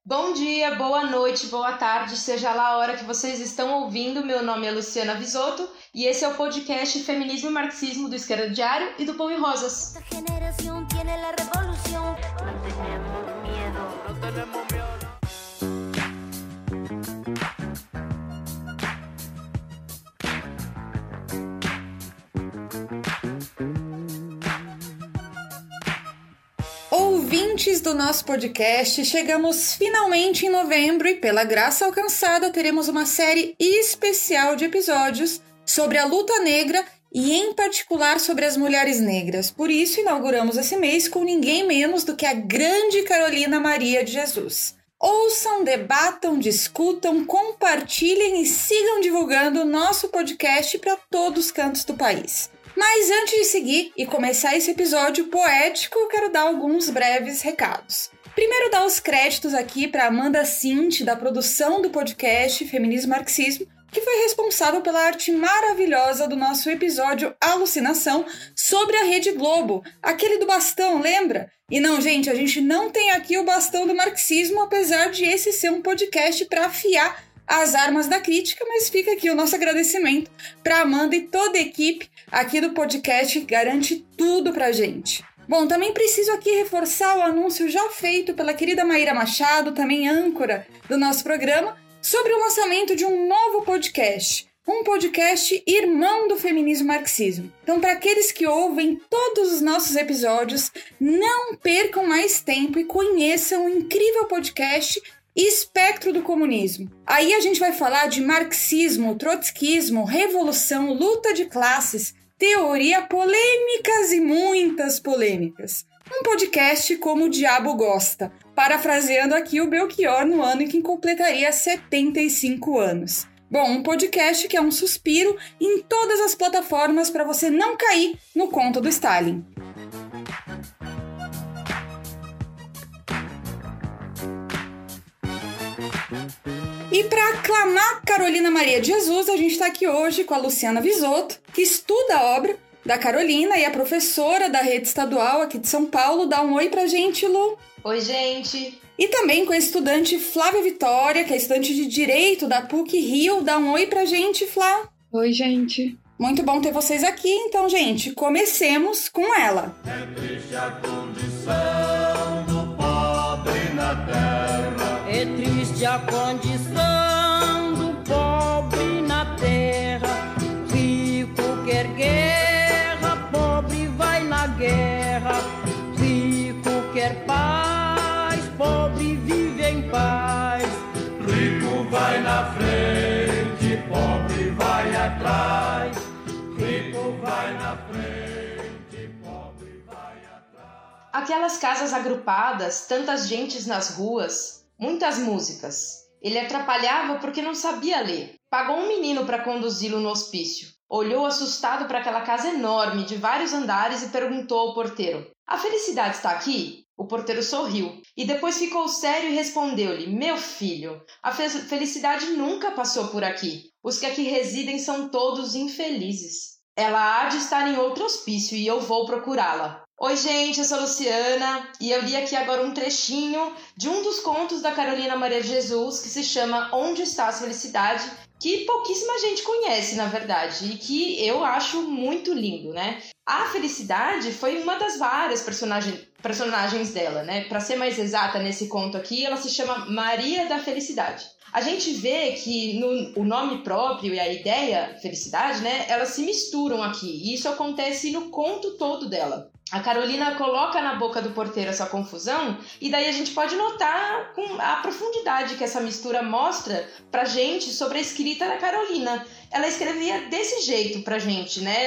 Bom dia, boa noite, boa tarde, seja lá a hora que vocês estão ouvindo. Meu nome é Luciana Visotto e esse é o podcast Feminismo e Marxismo do Esquerda Diário e do Pão e Rosas. Ouvintes do nosso podcast, chegamos finalmente em novembro e, pela graça alcançada, teremos uma série especial de episódios sobre a luta negra e, em particular, sobre as mulheres negras. Por isso, inauguramos esse mês com ninguém menos do que a grande Carolina Maria de Jesus. Ouçam, debatam, discutam, compartilhem e sigam divulgando o nosso podcast para todos os cantos do país. Mas antes de seguir e começar esse episódio poético, eu quero dar alguns breves recados. Primeiro, dar os créditos aqui para Amanda Cinti, da produção do podcast Feminismo e Marxismo, que foi responsável pela arte maravilhosa do nosso episódio Alucinação sobre a Rede Globo, aquele do bastão, lembra? E não, gente, a gente não tem aqui o bastão do marxismo, apesar de esse ser um podcast para afiar as armas da crítica, mas fica aqui o nosso agradecimento para Amanda e toda a equipe aqui do podcast que garante tudo pra gente. Bom, também preciso aqui reforçar o anúncio já feito pela querida Maíra Machado, também âncora do nosso programa, sobre o lançamento de um novo podcast. Um podcast irmão do Feminismo e Marxismo. Então, para aqueles que ouvem todos os nossos episódios, não percam mais tempo e conheçam o incrível podcast Espectro do Comunismo. Aí a gente vai falar de marxismo, trotskismo, revolução, luta de classes, teoria, polêmicas e muitas polêmicas. Um podcast como o diabo gosta, parafraseando aqui o Belchior no ano em que completaria 75 anos. Bom, um podcast que é um suspiro em todas as plataformas para você não cair no conto do Stalin. E para aclamar Carolina Maria de Jesus, a gente está aqui hoje com a Luciana Visotto, que estuda a obra da Carolina e é professora da rede estadual aqui de São Paulo. Dá um oi pra gente, Lu. Oi, gente. E também com a estudante Flávia Vitória, que é estudante de Direito da PUC-Rio. Dá um oi pra gente, Flá. Oi, gente. Muito bom ter vocês aqui. Então, gente, comecemos com ela. É triste a condição do pobre na terra. É triste a condição do pobre na terra. Rico quer guerra, pobre vai na guerra. Rico quer paz, pobre vive em paz. Rico vai na frente, pobre vai atrás. Rico vai na frente, pobre vai atrás. Aquelas casas agrupadas, tantas gentes nas ruas, muitas músicas. Ele atrapalhava porque não sabia ler. Pagou um menino para conduzi-lo no hospício. Olhou assustado para aquela casa enorme, de vários andares, e perguntou ao porteiro: "A felicidade está aqui?" O porteiro sorriu e depois ficou sério e respondeu-lhe: "Meu filho, a felicidade nunca passou por aqui. Os que aqui residem são todos infelizes. Ela há de estar em outro hospício e eu vou procurá-la." Oi, gente, eu sou a Luciana e eu li aqui agora um trechinho de um dos contos da Carolina Maria de Jesus que se chama Onde Está a Felicidade, que pouquíssima gente conhece, na verdade, e que eu acho muito lindo, né? A felicidade foi uma das várias personagens dela, né? Para ser mais exata nesse conto aqui, ela se chama Maria da Felicidade. A gente vê que o nome próprio e a ideia felicidade, né, elas se misturam aqui, e isso acontece no conto todo dela. A Carolina coloca na boca do porteiro essa confusão, e daí a gente pode notar com a profundidade que essa mistura mostra pra gente sobre a escrita da Carolina. Ela escrevia desse jeito pra gente, né?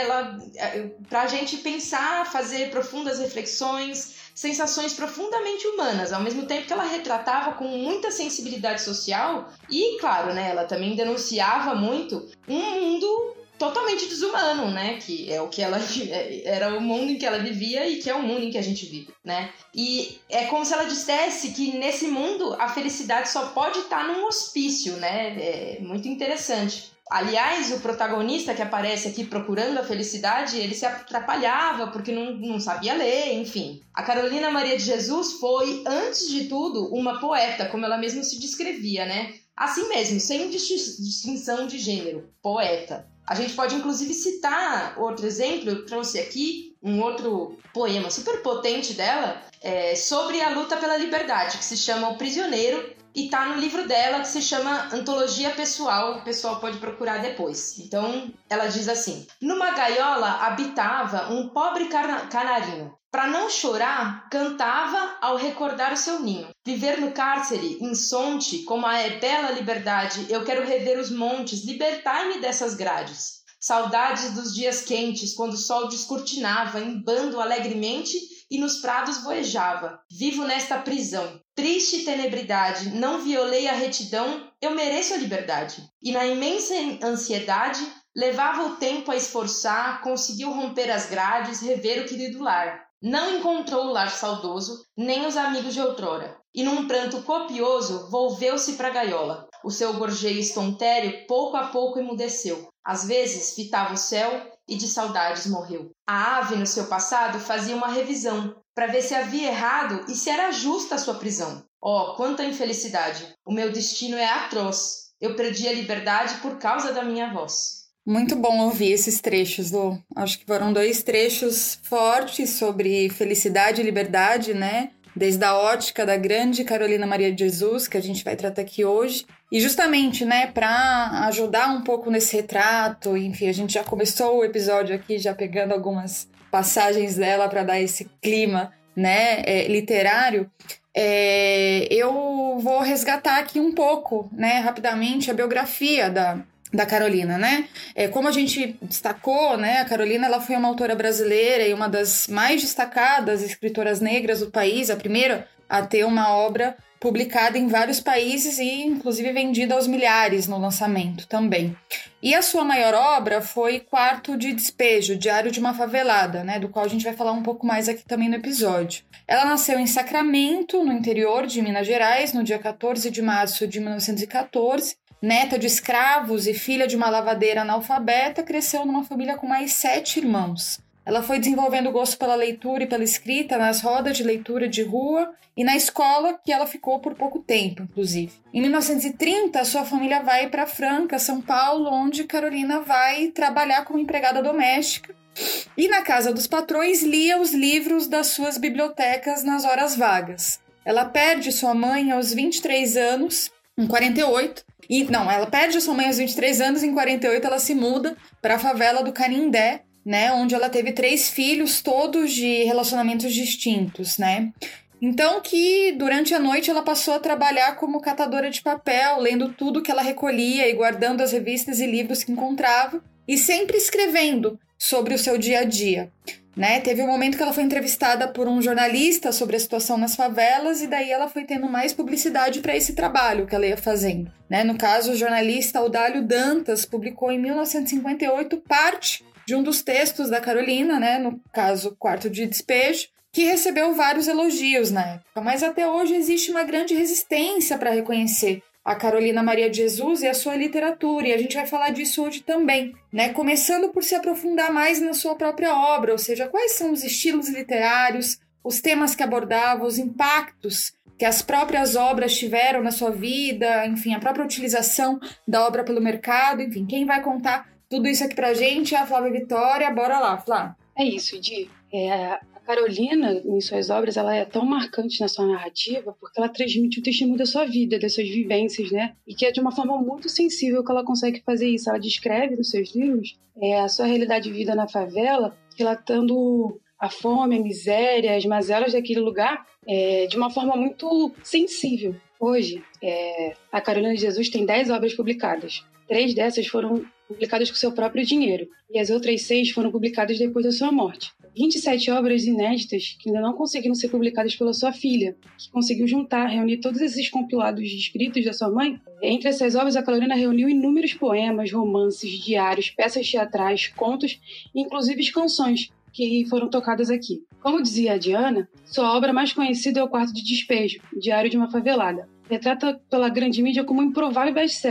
Pra gente pensar, fazer profundas reflexões, sensações profundamente humanas, ao mesmo tempo que ela retratava com muita sensibilidade social e, claro, né, ela também denunciava muito um mundo totalmente desumano, né, que é o que ela era o mundo em que ela vivia e que é o mundo em que a gente vive, né, e é como se ela dissesse que nesse mundo a felicidade só pode estar num hospício, né, é muito interessante. Aliás, o protagonista que aparece aqui procurando a felicidade, ele se atrapalhava porque não sabia ler, enfim. A Carolina Maria de Jesus foi, antes de tudo, uma poeta, como ela mesma se descrevia, né? Assim mesmo, sem distinção de gênero, poeta. A gente pode, inclusive, citar outro exemplo. Eu trouxe aqui um outro poema super potente dela, sobre a luta pela liberdade, que se chama O Prisioneiro, e tá no livro dela, que se chama Antologia Pessoal. O pessoal pode procurar depois. Então, ela diz assim: numa gaiola habitava um pobre canarinho. Para não chorar, cantava ao recordar o seu ninho. Viver no cárcere, insonte, como a bela liberdade, eu quero rever os montes, libertai-me dessas grades. Saudades dos dias quentes, quando o sol descortinava, em bando alegremente, e nos prados voejava. Vivo nesta prisão. Triste tenebridade, não violei a retidão, eu mereço a liberdade. E na imensa ansiedade, levava o tempo a esforçar, conseguiu romper as grades, rever o querido lar. Não encontrou o lar saudoso, nem os amigos de outrora. E num pranto copioso, volveu-se para a gaiola. O seu gorjeio estontério, pouco a pouco, emudeceu. Às vezes, fitava o céu e de saudades morreu. A ave, no seu passado, fazia uma revisão, para ver se havia errado e se era justa a sua prisão. Oh, quanta infelicidade! O meu destino é atroz. Eu perdi a liberdade por causa da minha voz. Muito bom ouvir esses trechos, Lu. Acho que foram 2 trechos fortes sobre felicidade e liberdade, né? Desde a ótica da grande Carolina Maria de Jesus, que a gente vai tratar aqui hoje. E justamente, né, para ajudar um pouco nesse retrato, enfim, a gente já começou o episódio aqui já pegando algumas passagens dela para dar esse clima, né, literário. Eu vou resgatar aqui um pouco, né, rapidamente, a biografia da Carolina, né? Como a gente destacou, né, a Carolina ela foi uma autora brasileira e uma das mais destacadas escritoras negras do país, a primeira a ter uma obra publicada em vários países e inclusive vendida aos milhares no lançamento também. E a sua maior obra foi Quarto de Despejo, Diário de uma Favelada, né, do qual a gente vai falar um pouco mais aqui também no episódio. Ela nasceu em Sacramento, no interior de Minas Gerais, no dia 14 de março de 1914. Neta de escravos e filha de uma lavadeira analfabeta, cresceu numa família com mais 7 irmãos. Ela foi desenvolvendo o gosto pela leitura e pela escrita nas rodas de leitura de rua e na escola, que ela ficou por pouco tempo, inclusive. Em 1930, sua família vai para Franca, São Paulo, onde Carolina vai trabalhar como empregada doméstica e na casa dos patrões lia os livros das suas bibliotecas nas horas vagas. Ela perde sua mãe aos 23 anos, em 48. Ela perde sua mãe aos 23 anos, em 48 ela se muda para a favela do Canindé, né, onde ela teve 3 filhos, todos de relacionamentos distintos, né? Então que durante a noite ela passou a trabalhar como catadora de papel, lendo tudo que ela recolhia e guardando as revistas e livros que encontrava e sempre escrevendo sobre o seu dia a dia. Né? Teve um momento que ela foi entrevistada por um jornalista sobre a situação nas favelas e daí ela foi tendo mais publicidade para esse trabalho que ela ia fazendo. Né? No caso, o jornalista Audálio Dantas publicou em 1958 parte de um dos textos da Carolina, né? No caso, Quarto de Despejo, que recebeu vários elogios na época. Mas até hoje existe uma grande resistência para reconhecer a Carolina Maria de Jesus e a sua literatura, e a gente vai falar disso hoje também, né? Começando por se aprofundar mais na sua própria obra, ou seja, quais são os estilos literários, os temas que abordava, os impactos que as próprias obras tiveram na sua vida, enfim, a própria utilização da obra pelo mercado, enfim, quem vai contar tudo isso aqui pra gente é a Flávia Vitória. Bora lá, Flá. É isso, Di. A Carolina, em suas obras, ela é tão marcante na sua narrativa porque ela transmite o testemunho da sua vida, das suas vivências, né? E que é de uma forma muito sensível que ela consegue fazer isso. Ela descreve nos seus livros a sua realidade de vida na favela, relatando a fome, a miséria, as mazelas daquele lugar de uma forma muito sensível. Hoje, a Carolina de Jesus tem 10 obras publicadas. 3 dessas foram publicadas com seu próprio dinheiro e as outras 6 foram publicadas depois da sua morte. 27 obras inéditas que ainda não conseguiram ser publicadas pela sua filha, que conseguiu reunir todos esses compilados de escritos da sua mãe. Entre essas obras, a Carolina reuniu inúmeros poemas, romances, diários, peças teatrais, contos e inclusive canções que foram tocadas aqui. Como dizia a Diana, sua obra mais conhecida é o Quarto de Despejo, Diário de uma Favelada. Retrata pela grande mídia como um improvável best-seller.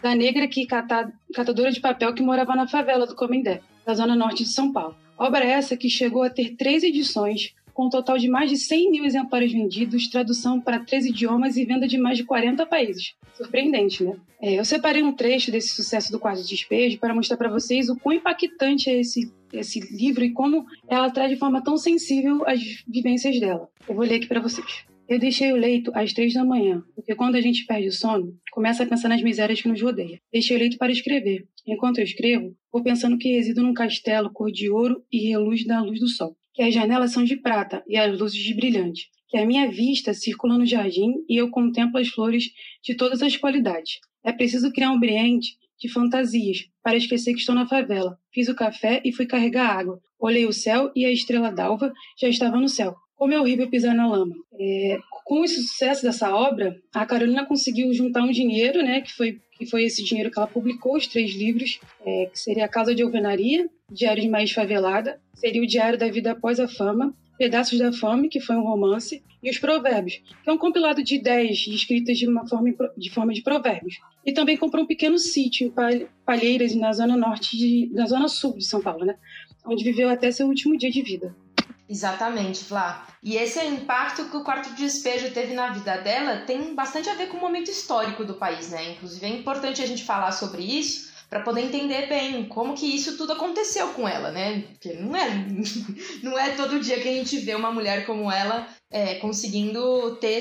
da negra catadora de papel que morava na favela do Comindé, da zona norte de São Paulo. Obra essa que chegou a ter 3 edições, com um total de mais de 100 mil exemplares vendidos, tradução para 13 idiomas e venda de mais de 40 países. Surpreendente, né? Eu separei um trecho desse sucesso do Quarto de Despejo para mostrar para vocês o quão impactante é esse livro e como ela traz de forma tão sensível as vivências dela. Eu vou ler aqui para vocês. Eu deixei o leito às 3 da manhã, porque quando a gente perde o sono, começa a pensar nas misérias que nos rodeia. Deixei o leito para escrever. Enquanto eu escrevo, vou pensando que resido num castelo cor de ouro e reluz da luz do sol, que as janelas são de prata e as luzes de brilhante, que a minha vista circula no jardim e eu contemplo as flores de todas as qualidades. É preciso criar um ambiente de fantasias para esquecer que estou na favela. Fiz o café e fui carregar água. Olhei o céu e a estrela d'alva já estava no céu. Como é horrível pisar na lama. Com o sucesso dessa obra, a Carolina conseguiu juntar um dinheiro, né, que foi esse dinheiro que ela publicou, os 3 livros, que seria A Casa de Alvenaria, Diário de Maíz Favelada, seria o Diário da Vida Após a Fama, Pedaços da Fome, que foi um romance, e Os Provérbios, que é um compilado de ideias escritas de forma de provérbios. E também comprou um pequeno sítio em Palheiras, na zona sul de São Paulo, né, onde viveu até seu último dia de vida. Exatamente, Flá. E esse impacto que o Quarto de Despejo teve na vida dela tem bastante a ver com o momento histórico do país, né? Inclusive é importante a gente falar sobre isso para poder entender bem como que isso tudo aconteceu com ela, né? Porque não é todo dia que a gente vê uma mulher como ela conseguindo ter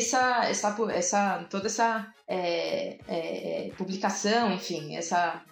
toda essa publicação, enfim, essa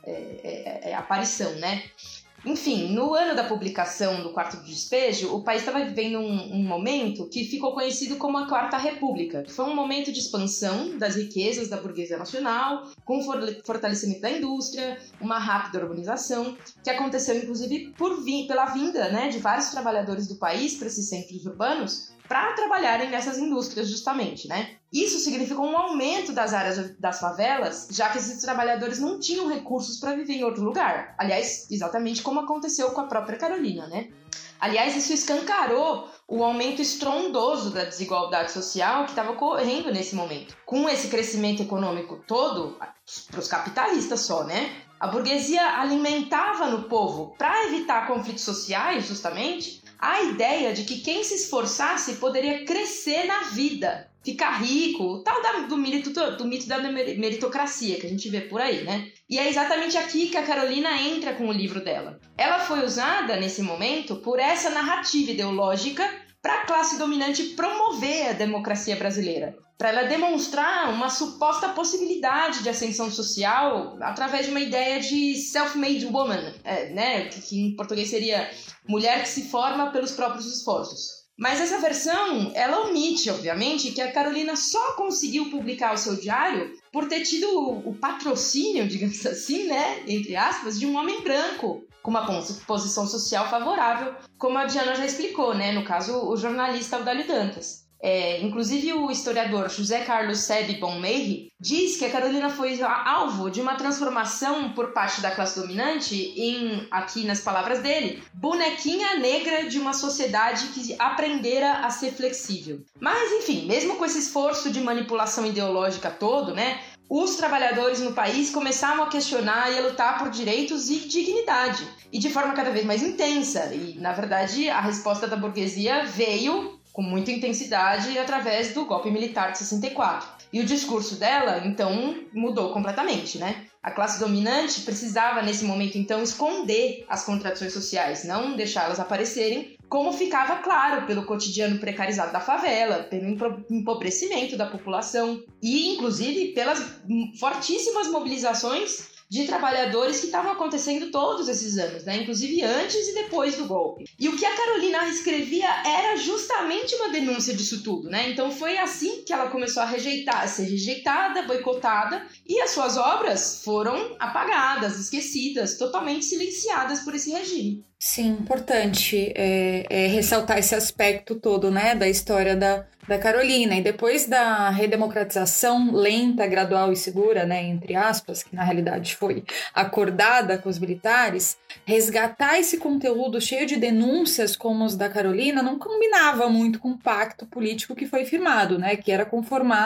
aparição, né? Enfim, no ano da publicação do Quarto de Despejo, o país estava vivendo um momento que ficou conhecido como a Quarta República, que foi um momento de expansão das riquezas da burguesia nacional, com fortalecimento da indústria, uma rápida urbanização, que aconteceu inclusive pela vinda, né, de vários trabalhadores do país para esses centros urbanos para trabalharem nessas indústrias justamente, né? Isso significou um aumento das áreas das favelas, já que esses trabalhadores não tinham recursos para viver em outro lugar. Aliás, exatamente como aconteceu com a própria Carolina, né? Aliás, isso escancarou o aumento estrondoso da desigualdade social que estava ocorrendo nesse momento. Com esse crescimento econômico todo, para os capitalistas só, né? A burguesia alimentava no povo, para evitar conflitos sociais, justamente, a ideia de que quem se esforçasse poderia crescer na vida, ficar rico, tal do mito da meritocracia que a gente vê por aí, né? E é exatamente aqui que a Carolina entra com o livro dela. Ela foi usada, nesse momento, por essa narrativa ideológica para a classe dominante promover a democracia brasileira, para ela demonstrar uma suposta possibilidade de ascensão social através de uma ideia de self-made woman, né? Que em português seria mulher que se forma pelos próprios esforços. Mas essa versão, ela omite, obviamente, que a Carolina só conseguiu publicar o seu diário por ter tido o patrocínio, digamos assim, né, entre aspas, de um homem branco, com uma posição social favorável, como a Diana já explicou, né, no caso, o jornalista Audálio Dantas. Inclusive o historiador José Carlos Sebe Bonmerri diz que a Carolina foi alvo de uma transformação por parte da classe dominante em, aqui nas palavras dele, bonequinha negra de uma sociedade que aprendera a ser flexível. Mas enfim, mesmo com esse esforço de manipulação ideológica todo, né, os trabalhadores no país começavam a questionar e a lutar por direitos e dignidade, e de forma cada vez mais intensa. E, na verdade, a resposta da burguesia veio com muita intensidade através do golpe militar de 64. E o discurso dela, então, mudou completamente, né? A classe dominante precisava, nesse momento, então, esconder as contradições sociais, não deixá-las aparecerem, como ficava claro pelo cotidiano precarizado da favela, pelo empobrecimento da população e, inclusive, pelas fortíssimas mobilizações de trabalhadores que estavam acontecendo todos esses anos, né? Inclusive antes e depois do golpe. E o que a Carolina escrevia era justamente uma denúncia disso tudo, né? Então foi assim que ela começou a ser rejeitada, boicotada, e as suas obras foram apagadas, esquecidas, totalmente silenciadas por esse regime. Sim, importante ressaltar esse aspecto todo, né, da história da Carolina. E depois da redemocratização lenta, gradual e segura, né, entre aspas, que na realidade foi acordada com os militares, resgatar esse conteúdo cheio de denúncias como os da Carolina não combinava muito com o pacto político que foi firmado, né, que era conformar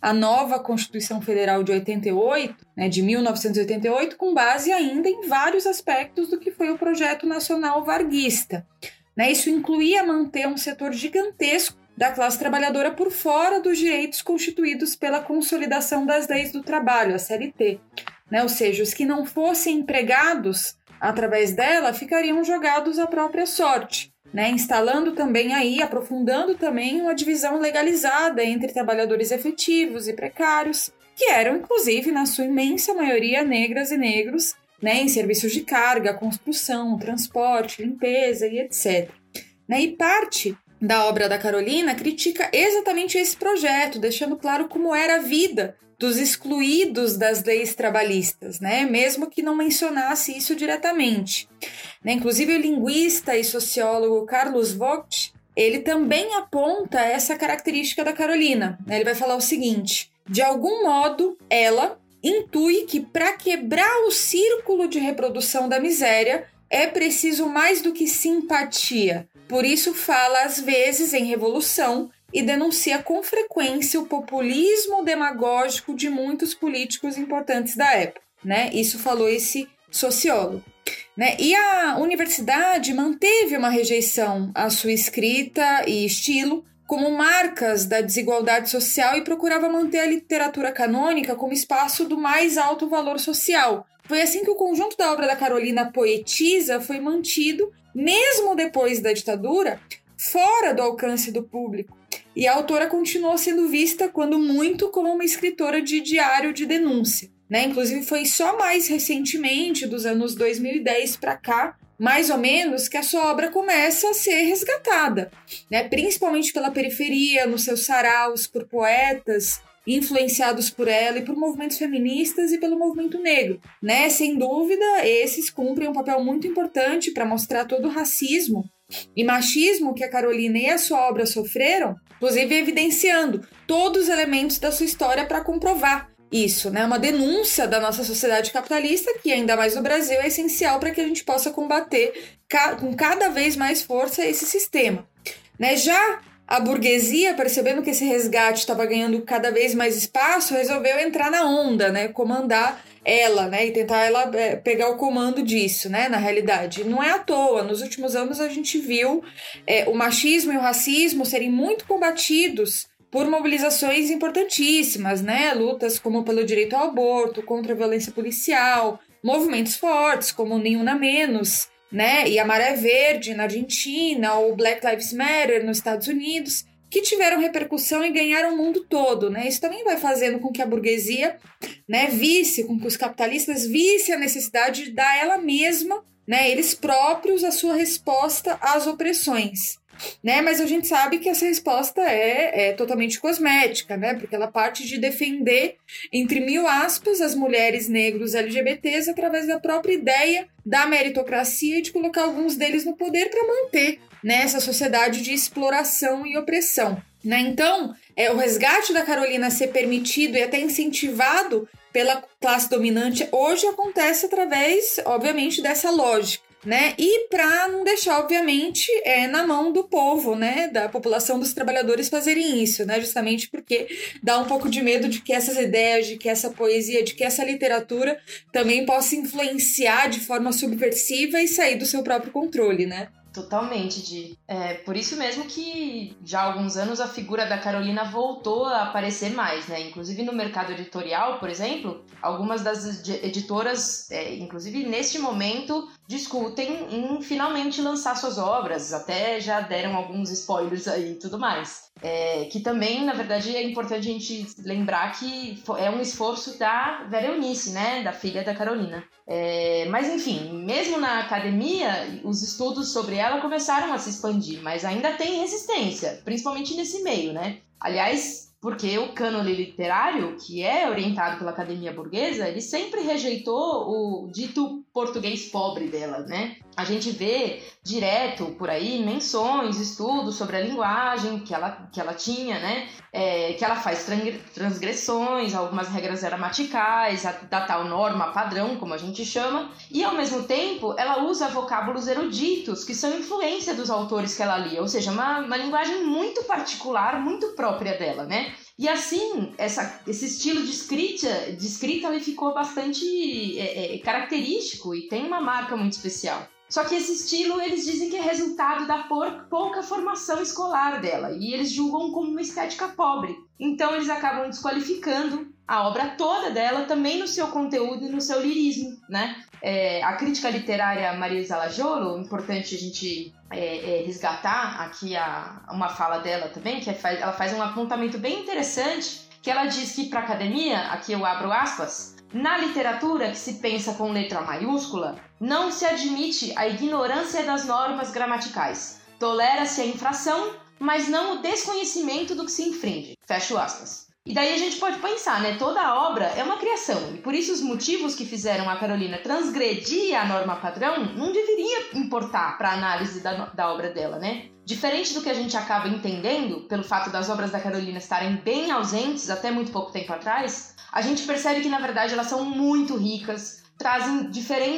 a nova Constituição Federal de 88, né, de 1988, com base ainda em vários aspectos do que foi o Projeto Nacional Varguista. Né, isso incluía manter um setor gigantesco da classe trabalhadora por fora dos direitos constituídos pela Consolidação das Leis do Trabalho, a CLT. Né, ou seja, os que não fossem empregados através dela ficariam jogados à própria sorte, né, instalando também aí, aprofundando também uma divisão legalizada entre trabalhadores efetivos e precários, que eram, inclusive, na sua imensa maioria, negras e negros, né, em serviços de carga, construção, transporte, limpeza e etc. Né, e parte da obra da Carolina critica exatamente esse projeto, deixando claro como era a vida dos excluídos das leis trabalhistas, né, mesmo que não mencionasse isso diretamente. Né, inclusive o linguista e sociólogo Carlos Vogt, ele também aponta essa característica da Carolina. Né, ele vai falar o seguinte: de algum modo, ela intui que para quebrar o círculo de reprodução da miséria é preciso mais do que simpatia. Por isso fala às vezes em revolução e denuncia com frequência o populismo demagógico de muitos políticos importantes da época. Né? Isso falou esse sociólogo. Né? E a universidade manteve uma rejeição à sua escrita e estilo como marcas da desigualdade social e procurava manter a literatura canônica como espaço do mais alto valor social. Foi assim que o conjunto da obra da Carolina Poetisa foi mantido, mesmo depois da ditadura, fora do alcance do público. E a autora continuou sendo vista, quando muito, como uma escritora de diário de denúncia. Né? Inclusive foi só mais recentemente, dos anos 2010 para cá, mais ou menos, que a sua obra começa a ser resgatada, né? Principalmente pela periferia, nos seus saraus, por poetas influenciados por ela e por movimentos feministas e pelo movimento negro. Né? Sem dúvida, esses cumprem um papel muito importante para mostrar todo o racismo e machismo que a Carolina e a sua obra sofreram, inclusive evidenciando todos os elementos da sua história para comprovar isso, né? Uma denúncia da nossa sociedade capitalista, que ainda mais no Brasil é essencial para que a gente possa combater com cada vez mais força esse sistema. Né? Já a burguesia, percebendo que esse resgate estava ganhando cada vez mais espaço, resolveu entrar na onda, né? Comandar ela, né? E tentar ela pegar o comando disso, né? Na realidade. Não é à toa, nos últimos anos a gente viu o machismo e o racismo serem muito combatidos por mobilizações importantíssimas, né? Lutas como pelo direito ao aborto, contra a violência policial, movimentos fortes como Nem Una Menos, né? E a Maré Verde na Argentina, ou Black Lives Matter nos Estados Unidos, que tiveram repercussão e ganharam o mundo todo, né? Isso também vai fazendo com que a burguesia, né, com que os capitalistas vissem a necessidade de dar ela mesma, né, eles próprios, a sua resposta às opressões. Né? Mas a gente sabe que essa resposta é totalmente cosmética, né? Porque ela parte de defender, entre mil aspas, as mulheres negros LGBTs através da própria ideia da meritocracia e de colocar alguns deles no poder para manter, né, essa sociedade de exploração e opressão. Né? Então, o resgate da Carolina ser permitido e até incentivado pela classe dominante hoje acontece através, obviamente, dessa lógica. Né? E para não deixar, obviamente, na mão do povo, né? Da população dos trabalhadores fazerem isso, né? Justamente porque dá um pouco de medo de que essas ideias, de que essa poesia, de que essa literatura também possa influenciar de forma subversiva e sair do seu próprio controle, né? Totalmente, Di. Por isso mesmo que já há alguns anos a figura da Carolina voltou a aparecer mais, né? Inclusive no mercado editorial, por exemplo, algumas das editoras, inclusive neste momento, discutem em finalmente lançar suas obras, até já deram alguns spoilers aí e tudo mais. Que também, na verdade, é importante a gente lembrar que é um esforço da Vera Eunice, né? Da filha da Carolina. Mas enfim, mesmo na academia, os estudos sobre ela começaram a se expandir, mas ainda tem resistência, principalmente nesse meio, né? Aliás, porque o cânone literário, que é orientado pela academia burguesa, ele sempre rejeitou o dito português pobre dela, né? A gente vê direto por aí menções, estudos sobre a linguagem que ela tinha, né? Que ela faz transgressões, algumas regras gramaticais, da tal norma padrão, como a gente chama, e ao mesmo tempo ela usa vocábulos eruditos, que são influência dos autores que ela lia, ou seja, uma linguagem muito particular, muito própria dela, né? E assim, esse estilo de escrita ele ficou bastante característico e tem uma marca muito especial. Só que esse estilo, eles dizem que é resultado da pouca formação escolar dela, e eles julgam como uma estética pobre. Então eles acabam desqualificando a obra toda dela, também no seu conteúdo e no seu lirismo, né? A crítica literária Maria Isala Jolo, importante a gente resgatar aqui uma fala dela também, que ela faz um apontamento bem interessante, que ela diz que para a academia, aqui eu abro aspas, na literatura que se pensa com letra maiúscula, não se admite a ignorância das normas gramaticais. Tolera-se a infração, mas não o desconhecimento do que se infringe. Fecho aspas. E daí a gente pode pensar, né? Toda a obra é uma criação, e por isso os motivos que fizeram a Carolina transgredir a norma padrão não deveria importar para a análise da obra dela, né? Diferente do que a gente acaba entendendo, pelo fato das obras da Carolina estarem bem ausentes até muito pouco tempo atrás, a gente percebe que, na verdade, elas são muito ricas, traz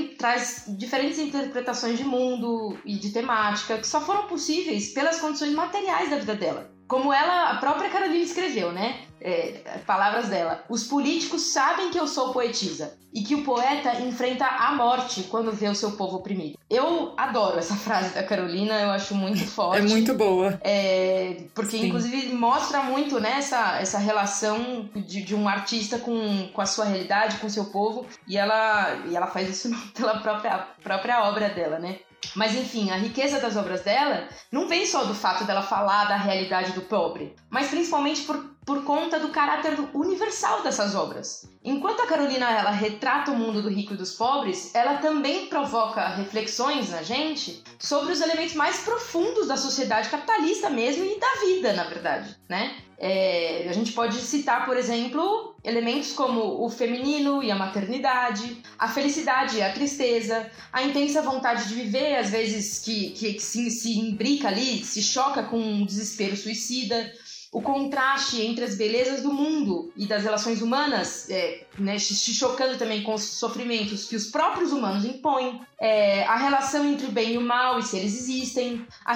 diferentes interpretações de mundo e de temática que só foram possíveis pelas condições materiais da vida dela. Como a própria Carolina escreveu, né? Palavras dela. Os políticos sabem que eu sou poetisa e que o poeta enfrenta a morte quando vê o seu povo oprimido. Eu adoro essa frase da Carolina, eu acho muito forte. É muito boa. Porque, Sim. Inclusive, mostra muito, né, essa relação de um artista com a sua realidade, com o seu povo, e ela faz isso pela própria obra dela, né? Mas enfim, a riqueza das obras dela não vem só do fato dela falar da realidade do pobre, mas principalmente por conta do caráter universal dessas obras. Enquanto a Carolina ela retrata o mundo do rico e dos pobres, ela também provoca reflexões na gente sobre os elementos mais profundos da sociedade capitalista mesmo e da vida, na verdade, né? A gente pode citar, por exemplo, elementos como o feminino e a maternidade, a felicidade e a tristeza, a intensa vontade de viver, às vezes que se imbrica ali, se choca com um desespero suicida, o contraste entre as belezas do mundo e das relações humanas, né, se chocando também com os sofrimentos que os próprios humanos impõem, a relação entre o bem e o mal e se eles existem, a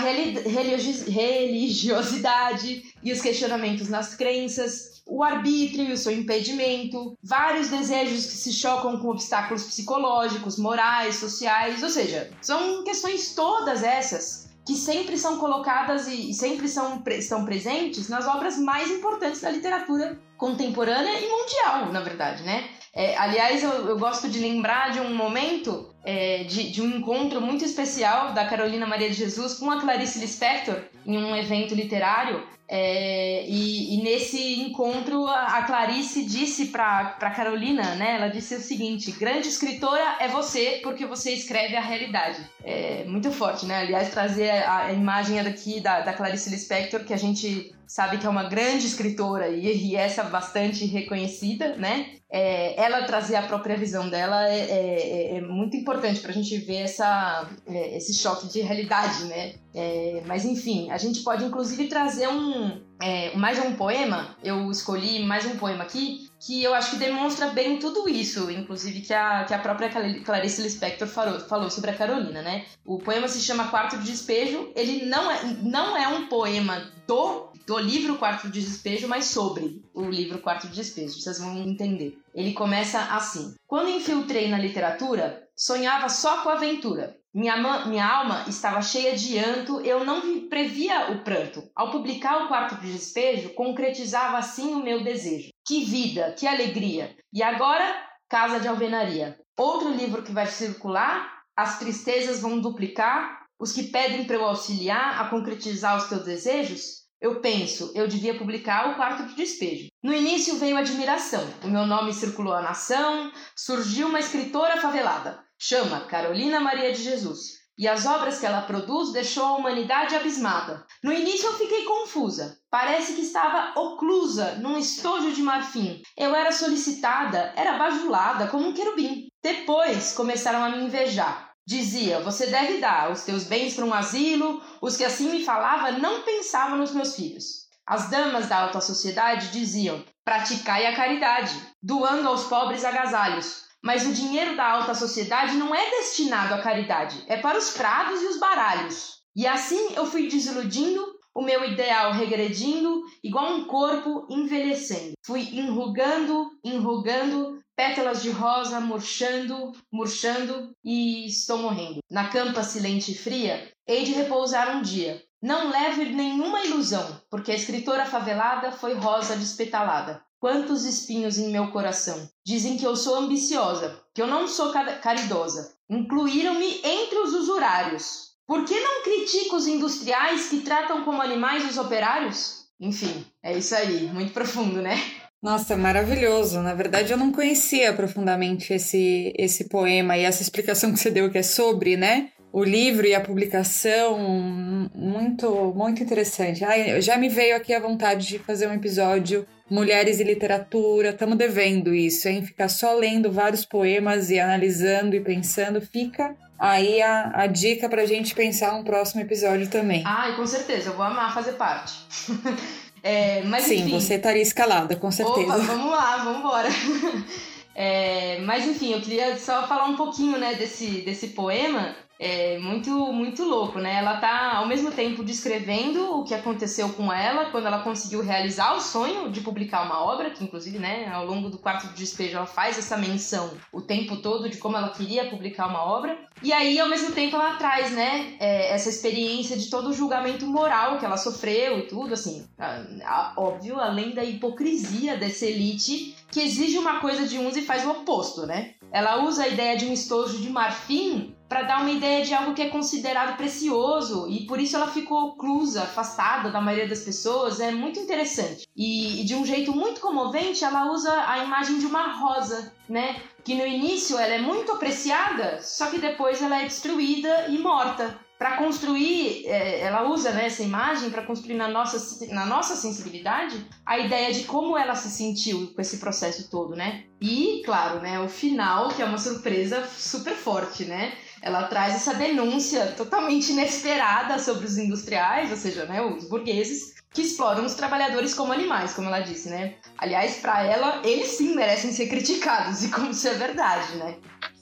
religiosidade e os questionamentos nas crenças, o arbítrio e o seu impedimento, vários desejos que se chocam com obstáculos psicológicos, morais, sociais, ou seja, são questões todas essas que sempre são colocadas e sempre estão presentes nas obras mais importantes da literatura contemporânea e mundial, na verdade, né? Aliás, eu gosto de lembrar de um momento, de um encontro muito especial da Carolina Maria de Jesus com a Clarice Lispector em um evento literário. E nesse encontro a Clarice disse para Carolina, né? Ela disse o seguinte: grande escritora é você porque você escreve a realidade. Muito forte, né? Aliás, trazer a imagem daqui da Clarice Lispector, que a gente sabe que é uma grande escritora e essa bastante reconhecida, né? Ela trazer a própria visão dela é muito importante para a gente ver esse choque de realidade, né? Mas enfim, a gente pode inclusive trazer mais um poema. Eu escolhi mais um poema aqui que eu acho que demonstra bem tudo isso, inclusive que a própria Clarice Lispector falou sobre a Carolina, né? O poema se chama Quarto de Despejo. Ele não é um poema do livro Quarto de Despejo, mas sobre o livro Quarto de Despejo, vocês vão entender. Ele começa assim: quando infiltrei na literatura, sonhava só com a aventura. Minha alma estava cheia de llanto, eu não previa o pranto. Ao publicar o Quarto de Despejo, concretizava assim o meu desejo. Que vida, que alegria! E agora, Casa de Alvenaria. Outro livro que vai circular, as tristezas vão duplicar, os que pedem para eu auxiliar a concretizar os teus desejos. Eu penso, eu devia publicar o Quarto de Despejo. No início veio a admiração, o meu nome circulou a nação, surgiu uma escritora favelada, chama Carolina Maria de Jesus, e as obras que ela produz deixou a humanidade abismada. No início eu fiquei confusa, parece que estava oclusa num estojo de marfim. Eu era solicitada, era bajulada como um querubim. Depois começaram a me invejar. Dizia, você deve dar os teus bens para um asilo, os que assim me falava não pensavam nos meus filhos. As damas da alta sociedade diziam, praticai a caridade, doando aos pobres agasalhos. Mas o dinheiro da alta sociedade não é destinado à caridade, é para os prados e os baralhos. E assim eu fui desiludindo o meu ideal regredindo, igual um corpo envelhecendo. Fui enrugando, pétalas de rosa murchando, e estou morrendo. Na campa silente e fria, hei de repousar um dia. Não leve nenhuma ilusão, porque a escritora favelada foi rosa despetalada. Quantos espinhos em meu coração. Dizem que eu sou ambiciosa, que eu não sou caridosa. Incluíram-me entre os usurários. Por que não critico os industriais que tratam como animais os operários? Enfim, é isso aí, muito profundo, né? Nossa, maravilhoso. Na verdade, eu não conhecia profundamente esse poema e essa explicação que você deu que é sobre, né? O livro e a publicação, muito, muito interessante. Ai, já me veio aqui a vontade de fazer um episódio Mulheres e Literatura. Estamos devendo isso, hein? Ficar só lendo vários poemas e analisando e pensando. Fica aí a dica pra gente pensar um próximo episódio também. Ai, com certeza, eu vou amar fazer parte. Mas sim, enfim, você estaria escalada, com certeza. Opa, vamos lá, vamos embora. Mas enfim, eu queria só falar um pouquinho, né, desse poema. É muito, muito louco, né? Ela tá ao mesmo tempo descrevendo o que aconteceu com ela quando ela conseguiu realizar o sonho de publicar uma obra, que inclusive, né, ao longo do quarto de despejo ela faz essa menção o tempo todo de como ela queria publicar uma obra. E aí, ao mesmo tempo, ela traz, né, essa experiência de todo o julgamento moral que ela sofreu e tudo, assim, óbvio, além da hipocrisia dessa elite que exige uma coisa de uns e faz o oposto, né? Ela usa a ideia de um estojo de marfim para dar uma ideia de algo que é considerado precioso e por isso ela ficou oclusa, afastada da maioria das pessoas. É muito interessante. E de um jeito muito comovente, ela usa a imagem de uma rosa, né? Que no início ela é muito apreciada, só que depois ela é destruída e morta. Para construir, ela usa, né, essa imagem para construir na nossa sensibilidade a ideia de como ela se sentiu com esse processo todo, né? E, claro, né, o final, que é uma surpresa super forte, né? Ela traz essa denúncia totalmente inesperada sobre os industriais, ou seja, né, os burgueses, que exploram os trabalhadores como animais, como ela disse, né? Aliás, para ela, eles sim merecem ser criticados, e como isso é verdade, né?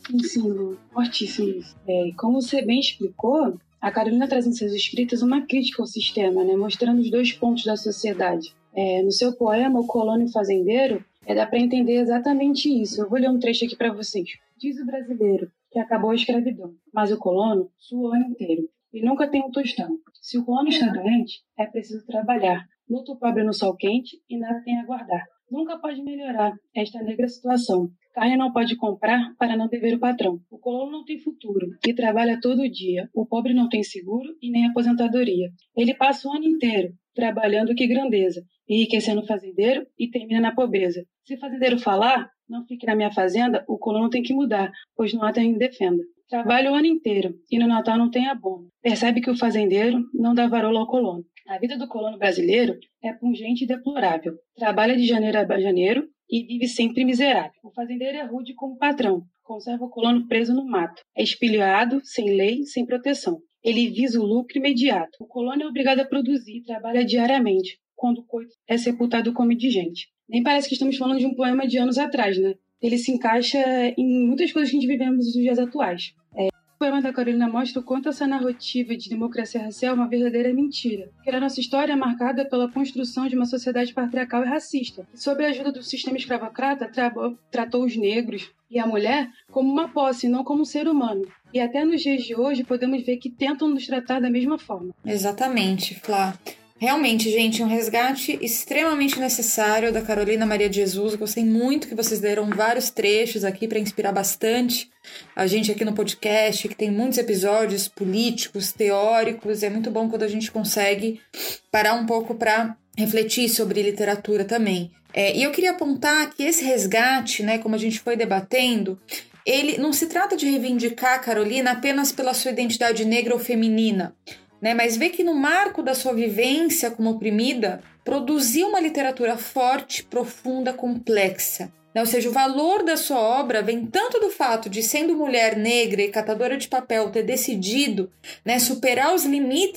Sim, fortíssimo. Como você bem explicou, a Carolina traz em seus escritos uma crítica ao sistema, né, mostrando os dois pontos da sociedade. No seu poema, O Colono e o Fazendeiro, dá para entender exatamente isso. Eu vou ler um trecho aqui para vocês. Diz o brasileiro que acabou a escravidão, mas o colono sua o ano inteiro e nunca tem um tostão. Se o colono está doente, é preciso trabalhar. Luta o pobre no sol quente e nada tem a guardar. Nunca pode melhorar esta negra situação. Carne não pode comprar para não dever o patrão. O colono não tem futuro e trabalha todo dia. O pobre não tem seguro e nem aposentadoria. Ele passa o ano inteiro trabalhando, que grandeza, enriquecendo o fazendeiro e termina na pobreza. Se o fazendeiro falar, não fique na minha fazenda, o colono tem que mudar, pois não há quem defenda. Trabalha o ano inteiro e no Natal não tem abono. Percebe que o fazendeiro não dá varola ao colono. A vida do colono brasileiro é pungente e deplorável. Trabalha de janeiro a janeiro e vive sempre miserável. O fazendeiro é rude como patrão, conserva o colono preso no mato. É espilhado, sem lei, sem proteção. Ele visa o lucro imediato. O colono é obrigado a produzir e trabalha diariamente, quando o coito é sepultado como indigente. Nem parece que estamos falando de um poema de anos atrás, né? Ele se encaixa em muitas coisas que a gente vivemos nos dias atuais. O poema da Carolina mostra o quanto essa narrativa de democracia racial é uma verdadeira mentira, porque a nossa história é marcada pela construção de uma sociedade patriarcal e racista, que, sob a ajuda do sistema escravocrata, tratou os negros e a mulher como uma posse, não como um ser humano. E até nos dias de hoje podemos ver que tentam nos tratar da mesma forma. Exatamente, Flá. Realmente, gente, um resgate extremamente necessário da Carolina Maria de Jesus. Gostei muito que vocês deram vários trechos aqui para inspirar bastante a gente aqui no podcast, que tem muitos episódios políticos, teóricos. É muito bom quando a gente consegue parar um pouco para refletir sobre literatura também. E eu queria apontar que esse resgate, né, como a gente foi debatendo, ele não se trata de reivindicar a Carolina apenas pela sua identidade negra ou feminina, né, mas vê que no marco da sua vivência como oprimida, produziu uma literatura forte, profunda, complexa. Ou seja, o valor da sua obra vem tanto do fato de, sendo mulher negra e catadora de papel, ter decidido, né, superar os limites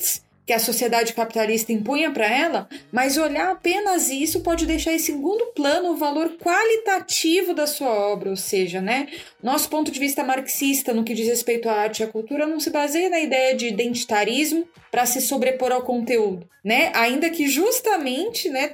que a sociedade capitalista impunha para ela, mas olhar apenas isso pode deixar em segundo plano o valor qualitativo da sua obra, ou seja, né, nosso ponto de vista marxista no que diz respeito à arte e à cultura não se baseia na ideia de identitarismo para se sobrepor ao conteúdo, né, ainda que justamente, né,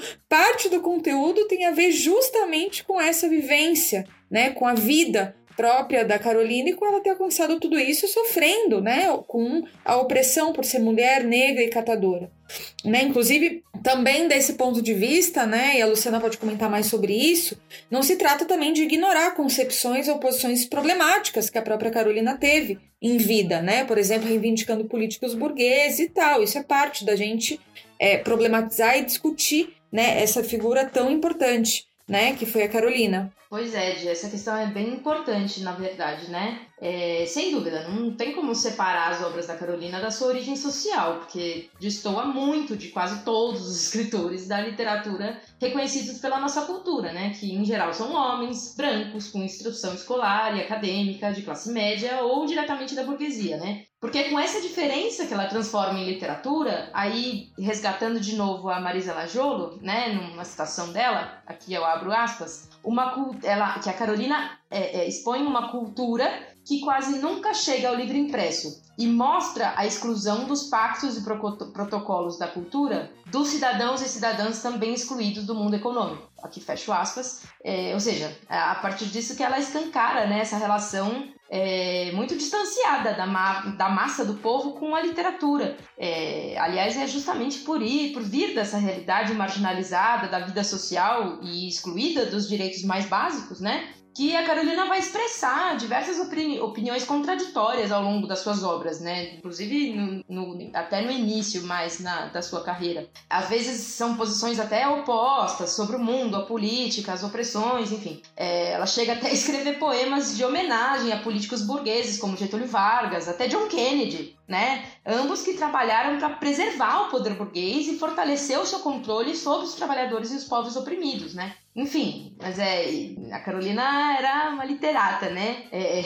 parte do conteúdo tem a ver justamente com essa vivência, né, com a vida própria da Carolina e com ela ter alcançado tudo isso sofrendo, né, com a opressão por ser mulher, negra e catadora. Né, inclusive, também desse ponto de vista, né, e a Luciana pode comentar mais sobre isso, não se trata também de ignorar concepções ou posições problemáticas que a própria Carolina teve em vida, né, por exemplo, reivindicando políticos burgueses e tal. Isso é parte da gente problematizar e discutir, né, essa figura tão importante, né, que foi a Carolina. Pois é, Di, essa questão é bem importante, na verdade, né? Sem dúvida, não tem como separar as obras da Carolina da sua origem social, porque destoa muito de quase todos os escritores da literatura reconhecidos pela nossa cultura, né? Que, em geral, são homens brancos, com instrução escolar e acadêmica, de classe média ou diretamente da burguesia, né? Porque com essa diferença que ela transforma em literatura, aí, resgatando de novo a Marisa Lajolo, né? Numa citação dela, aqui eu abro aspas, que a Carolina expõe uma cultura que quase nunca chega ao livro impresso e mostra a exclusão dos pactos e protocolos da cultura dos cidadãos e cidadãs também excluídos do mundo econômico. Aqui fecho aspas. Ou seja, a partir disso que ela escancara, né, essa relação muito distanciada da massa do povo com a literatura. Aliás, é justamente por vir dessa realidade marginalizada da vida social e excluída dos direitos mais básicos, né, que a Carolina vai expressar diversas opiniões contraditórias ao longo das suas obras, né? Inclusive até no início mais da sua carreira. Às vezes são posições até opostas sobre o mundo, a política, as opressões, enfim. Ela chega até a escrever poemas de homenagem a políticos burgueses como Getúlio Vargas, até John Kennedy, né? Ambos que trabalharam para preservar o poder burguês e fortalecer o seu controle sobre os trabalhadores e os povos oprimidos, né? Enfim, mas a Carolina era uma literata, né?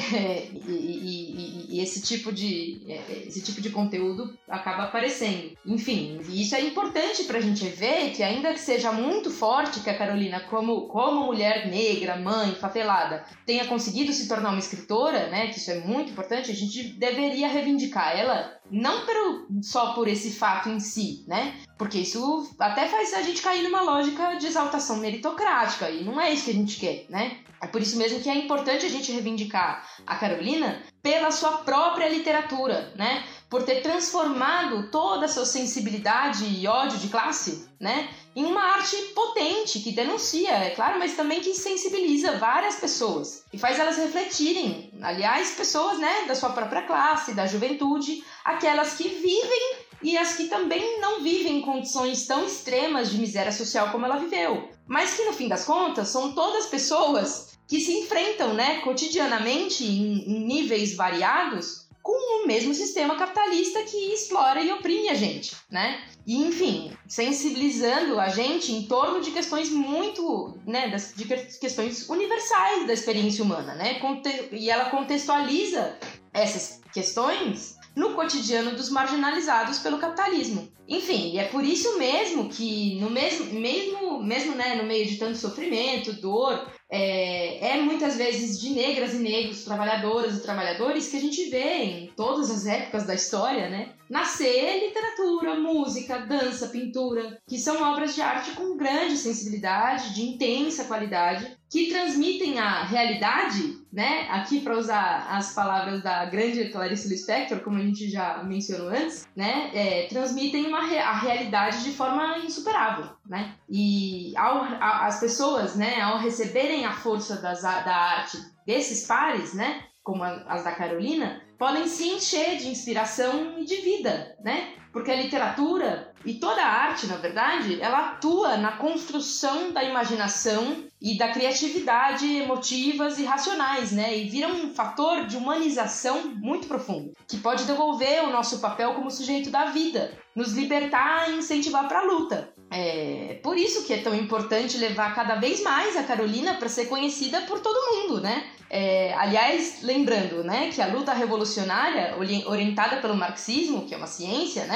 E esse tipo de conteúdo acaba aparecendo. Enfim, e isso é importante pra gente ver que, ainda que seja muito forte que a Carolina, como mulher negra, mãe, favelada, tenha conseguido se tornar uma escritora, né? Que isso é muito importante, a gente deveria reivindicar ela, não só por esse fato em si, né? Porque isso até faz a gente cair numa lógica de exaltação meritocrática, e não é isso que a gente quer, né? É por isso mesmo que é importante a gente reivindicar a Carolina pela sua própria literatura, né? Por ter transformado toda a sua sensibilidade e ódio de classe, né, em uma arte potente, que denuncia, é claro, mas também que sensibiliza várias pessoas e faz elas refletirem, aliás, pessoas, né, da sua própria classe, da juventude, aquelas que vivem e as que também não vivem em condições tão extremas de miséria social como ela viveu, mas que, no fim das contas, são todas pessoas que se enfrentam, né, cotidianamente em níveis variados com o mesmo sistema capitalista que explora e oprime a gente, né? E, enfim, sensibilizando a gente em torno de questões muito, né, de questões universais da experiência humana, né? E ela contextualiza essas questões no cotidiano dos marginalizados pelo capitalismo. Enfim, e é por isso mesmo que, mesmo né, no meio de tanto sofrimento, dor, muitas vezes de negras e negros, trabalhadoras e trabalhadores, que a gente vê em todas as épocas da história, né, nascer literatura, música, dança, pintura, que são obras de arte com grande sensibilidade, de intensa qualidade, que transmitem a realidade, né, aqui para usar as palavras da grande Clarice Lispector, como a gente já mencionou antes, né, transmitem a realidade de forma insuperável, né, e as pessoas, né, ao receberem a força da arte desses pares, né, como as da Carolina, podem se encher de inspiração e de vida, né? Porque a literatura e toda a arte, na verdade, ela atua na construção da imaginação e da criatividade emotivas e racionais, né? E vira um fator de humanização muito profundo, que pode devolver o nosso papel como sujeito da vida, nos libertar e incentivar para a luta. Por isso que é tão importante levar cada vez mais a Carolina para ser conhecida por todo mundo, né? Aliás, lembrando, né, que a luta revolucionária orientada pelo marxismo, que é uma ciência, né,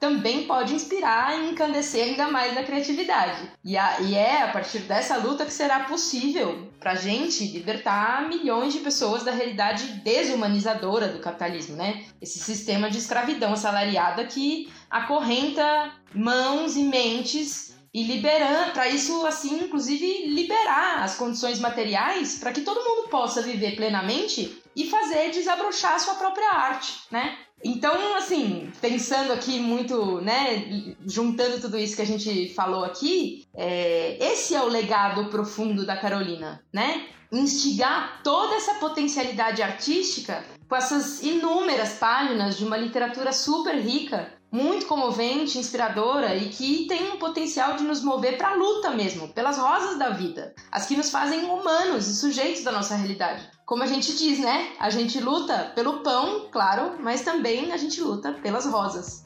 também pode inspirar e encandecer ainda mais na criatividade. E é a partir dessa luta que será possível para a gente libertar milhões de pessoas da realidade desumanizadora do capitalismo, né? Esse sistema de escravidão assalariada que acorrenta mãos e mentes e liberando, para isso, assim, inclusive, liberar as condições materiais para que todo mundo possa viver plenamente e fazer desabrochar a sua própria arte, né? Então, assim, pensando aqui muito, né, juntando tudo isso que a gente falou aqui, esse é o legado profundo da Carolina, né? Instigar toda essa potencialidade artística com essas inúmeras páginas de uma literatura super rica, muito comovente, inspiradora e que tem um potencial de nos mover para a luta mesmo, pelas rosas da vida, as que nos fazem humanos e sujeitos da nossa realidade. Como a gente diz, né? A gente luta pelo pão, claro, mas também a gente luta pelas rosas.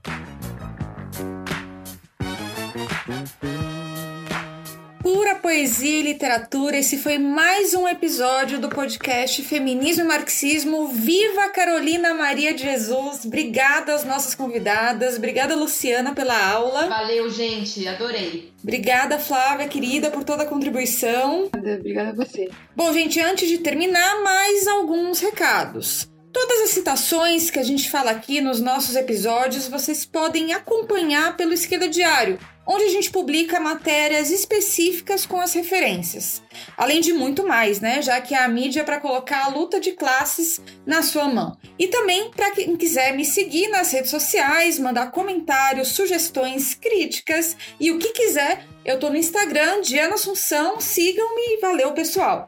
Pura poesia e literatura, esse foi mais um episódio do podcast Feminismo e Marxismo. Viva Carolina Maria de Jesus! Obrigada às nossas convidadas, obrigada Luciana pela aula. Valeu, gente, adorei. Obrigada Flávia, querida, por toda a contribuição. Obrigada a você. Bom, gente, antes de terminar, mais alguns recados. Todas as citações que a gente fala aqui nos nossos episódios, vocês podem acompanhar pelo Esquerda Diário, onde a gente publica matérias específicas com as referências. Além de muito mais, né? Já que a mídia é para colocar a luta de classes na sua mão. E também para quem quiser me seguir nas redes sociais, mandar comentários, sugestões, críticas e o que quiser, eu tô no Instagram, Diana Assunção, sigam-me e valeu, pessoal!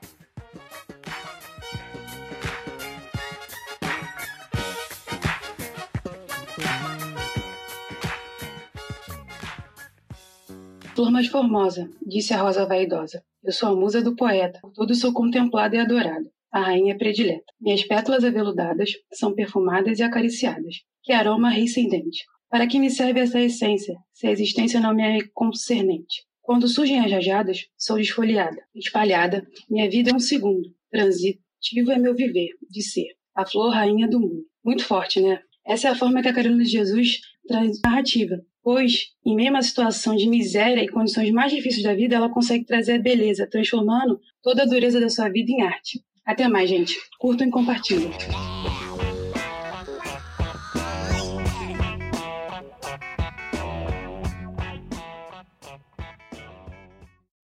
Flor mais formosa, disse a rosa vaidosa. Eu sou a musa do poeta, por todo sou contemplada e adorada, a rainha predileta. Minhas pétalas aveludadas são perfumadas e acariciadas. Que aroma rescendente. Para que me serve essa essência, se a existência não me é concernente? Quando surgem as rajadas, sou desfolhada, espalhada, minha vida é um segundo. Transitivo é meu viver, de ser. A flor rainha do mundo. Muito forte, né? Essa é a forma que a Carolina de Jesus traz narrativa. Pois, em meio a uma situação de miséria e condições mais difíceis da vida, ela consegue trazer a beleza, transformando toda a dureza da sua vida em arte. Até mais, gente. Curtam e compartilhem.